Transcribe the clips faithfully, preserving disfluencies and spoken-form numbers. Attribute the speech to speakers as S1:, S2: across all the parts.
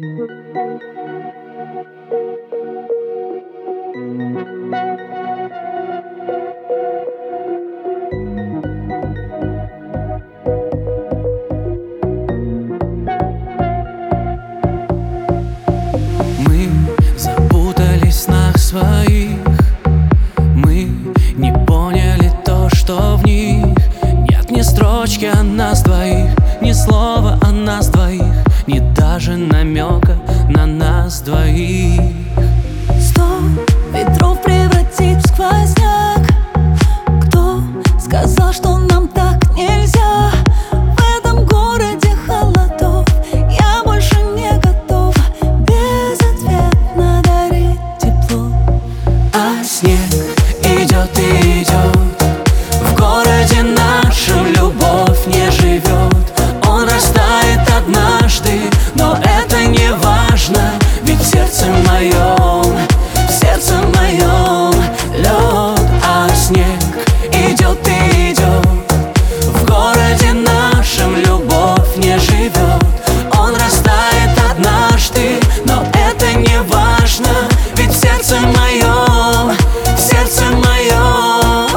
S1: Мы запутались в снах своих, мы не поняли то, что в них нет ни строчки о нас двоих, ни слова о нас двоих, ни даже намека на нас двоих.
S2: Сто ветров превратить в сквозняк. Кто сказал, что нам так нельзя? В этом городе холодов я больше не готова безответно дарить тепло.
S1: А снег идет и идет, в городе нашем любовь не живет. Он растает однажды, но это не важно, ведь в сердце моем, в сердце моем лед. А снег идет и идет, в городе нашем любовь не живет. Он растает однажды, но это не важно, ведь в сердце моем, в сердце моем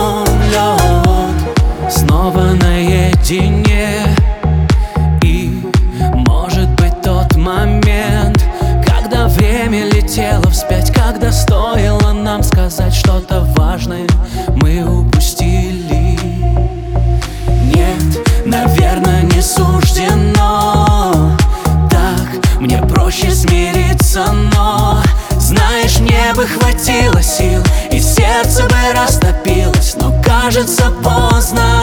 S1: лед. Снова наедине, и может быть тот момент, когда время летело вспять, когда стоило нам сказать что-то важное, мы упустили. Нет, наверное, не суждено так, мне проще смириться, но знаешь, мне бы хватило сил, и сердце бы растопилось, но кажется поздно.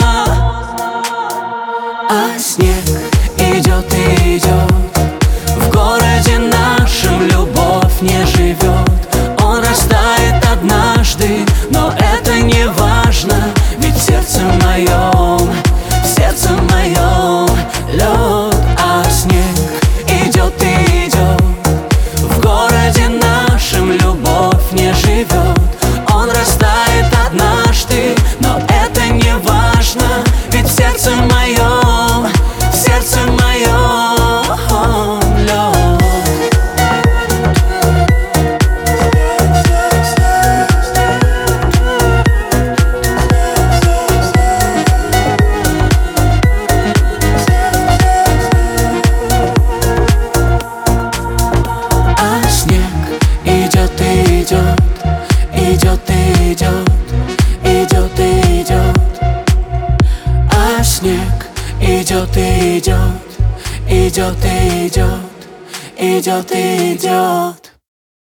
S1: А снег идет и идет, в городе нашем любовь не живет. Он растает однажды, но это не важно, ведь в сердце моем, в сердце моем лед. А снег идет и идет, в городе нашем любовь не живет. Он растает однажды, но это не важно, ведь в сердце моем, в сердце моем лед. А снег идет и идет, идет и идет, идет и идет. А снег идет и идет, идет и идет, идет и идет.